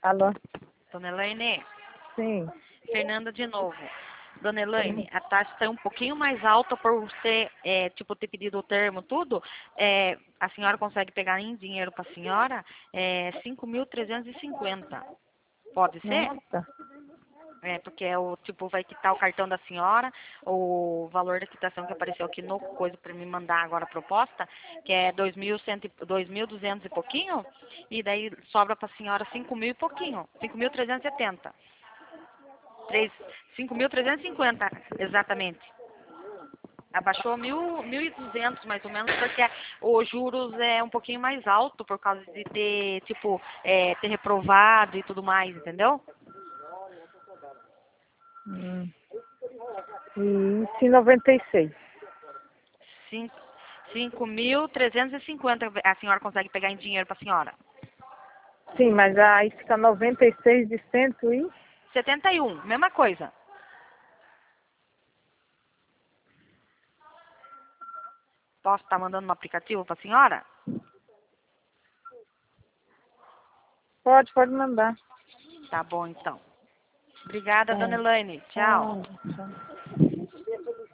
Alô? Dona Elaine, Sim. Fernanda de novo. Dona Elaine, a taxa está um pouquinho mais alta por você, ter pedido o termo, tudo. A senhora consegue pegar em dinheiro para a senhora 5.350. Pode ser? Nossa. Porque vai quitar o cartão da senhora, o valor da quitação que apareceu aqui no coisa para me mandar agora a proposta, que é 2.200 e pouquinho, e daí sobra para a senhora 5.000 e pouquinho, 5.370. 5.350, exatamente. Abaixou 1.200 mais ou menos, porque os juros é um pouquinho mais alto por causa de ter, ter reprovado e tudo mais, entendeu? E se 96? 5.350 a senhora consegue pegar em dinheiro para a senhora. Sim, mas aí fica 96 de 100 e... 71, mesma coisa. Posso estar mandando no aplicativo para a senhora? Pode mandar. Tá bom, então. Obrigada, Tá. dona Elaine. Tchau. Tchau.